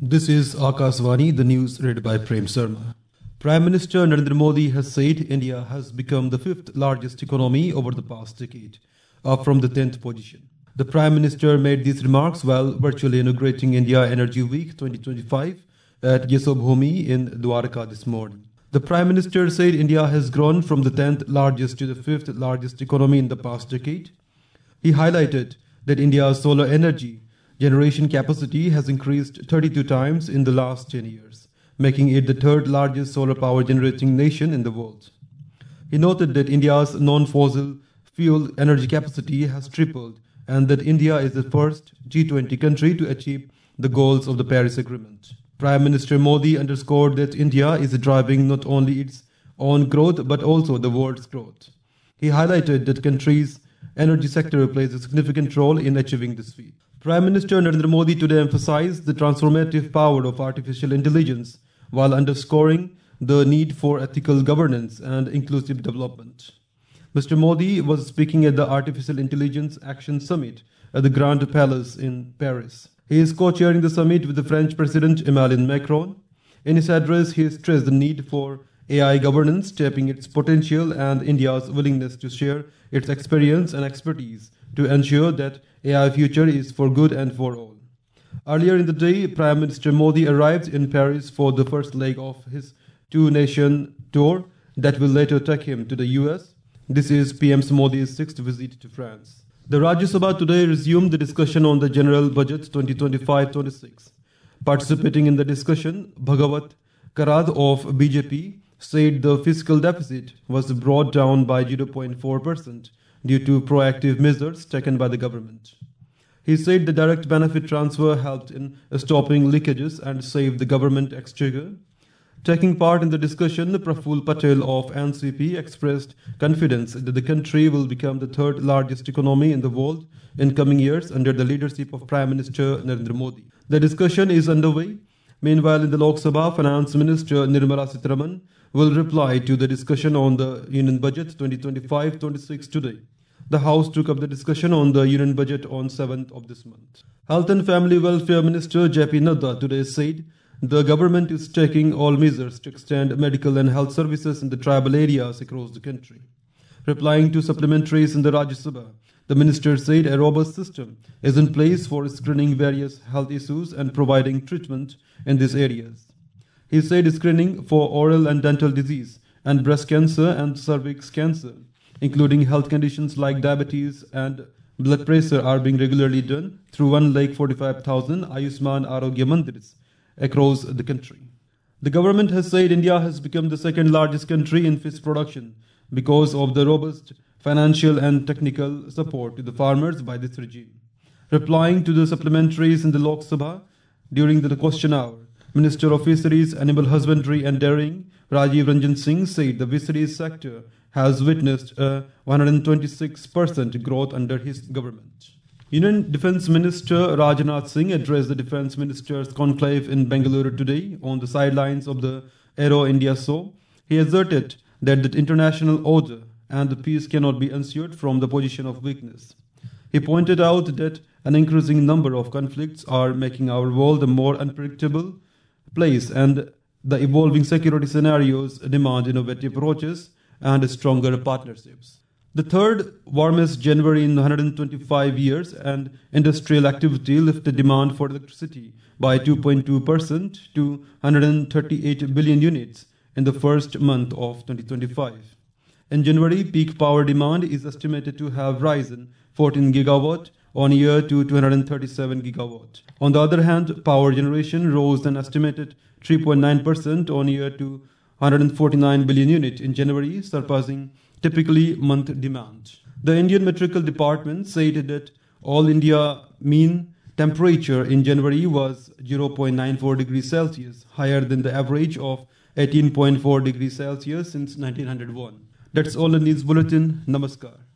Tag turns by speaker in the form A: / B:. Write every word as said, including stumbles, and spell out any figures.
A: This is Akashvani, the news read by Prem Sharma. Prime Minister Narendra Modi has said India has become the fifth largest economy over the past decade, up from the tenth position. The Prime Minister made these remarks while virtually inaugurating India Energy Week twenty twenty-five at Yashobhoomi in Dwarka this morning. The Prime Minister said India has grown from the tenth largest to the fifth largest economy in the past decade. He highlighted that India's solar energy generation capacity has increased thirty-two times in the last ten years, making it the third largest solar power generating nation in the world. He noted that India's non-fossil fuel energy capacity has tripled and that India is the first G twenty country to achieve the goals of the Paris Agreement. Prime Minister Modi underscored that India is driving not only its own growth but also the world's growth. He highlighted that the country's energy sector plays a significant role in achieving this feat. Prime Minister Narendra Modi today emphasized the transformative power of artificial intelligence while underscoring the need for ethical governance and inclusive development. Mister Modi was speaking at the Artificial Intelligence Action Summit at the Grand Palace in Paris. He is co-chairing the summit with the French President Emmanuel Macron. In his address, he stressed the need for A I governance, tapping its potential and India's willingness to share its experience and expertise to ensure that A I future is for good and for all. Earlier in the day, Prime Minister Modi arrived in Paris for the first leg of his two-nation tour that will later take him to the U S. This is P M Modi's sixth visit to France. The Rajya Sabha today resumed the discussion on the General Budget twenty twenty-five twenty-six. Participating in the discussion, Bhagavat Karad of B J P said the fiscal deficit was brought down by zero point four percent due to proactive measures taken by the government. He said the direct benefit transfer helped in stopping leakages and saved the government exchequer. Taking part in the discussion, Praful Patel of N C P expressed confidence that the country will become the third largest economy in the world in coming years under the leadership of Prime Minister Narendra Modi. The discussion is underway. Meanwhile, in the Lok Sabha, Finance Minister Nirmala Sitharaman will reply to the discussion on the Union Budget twenty twenty-five twenty-six today. The House took up the discussion on the Union Budget on seventh of this month. Health and Family Welfare Minister J P Nadda today said the government is taking all measures to extend medical and health services in the tribal areas across the country. Replying to supplementaries in the Rajya Sabha, the minister said a robust system is in place for screening various health issues and providing treatment in these areas. He said screening for oral and dental disease and breast cancer and cervix cancer, including health conditions like diabetes and blood pressure, are being regularly done through one lakh forty-five thousand Ayushman Arogya Mandirs across the country. The government has said India has become the second largest country in fish production because of the robust financial and technical support to the farmers by this regime. Replying to the supplementaries in the Lok Sabha during the question hour, Minister of Fisheries, Animal Husbandry and Dairying, Rajiv Ranjan Singh, said the fisheries sector has witnessed a one hundred twenty-six percent growth under his government. Union Defence Minister Rajnath Singh addressed the Defence Ministers' conclave in Bengaluru today on the sidelines of the Aero India show. He asserted that the international order and the peace cannot be ensured from the position of weakness. He pointed out that an increasing number of conflicts are making our world a more unpredictable place, and the evolving security scenarios demand innovative approaches and stronger partnerships. The third warmest January in one hundred twenty-five years, and industrial activity lifted demand for electricity by two point two percent to one hundred thirty-eight billion units in the first month of twenty twenty-five. In January, peak power demand is estimated to have risen fourteen gigawatt on year to two hundred thirty-seven gigawatt. On the other hand, power generation rose an estimated three point nine percent on year to one hundred forty-nine billion unit in January, surpassing typically month demand. The Indian Meteorological Department said that all India mean temperature in January was zero point nine four degrees Celsius, higher than the average of eighteen point four degrees Celsius since nineteen oh one. That's all in the news bulletin. Namaskar.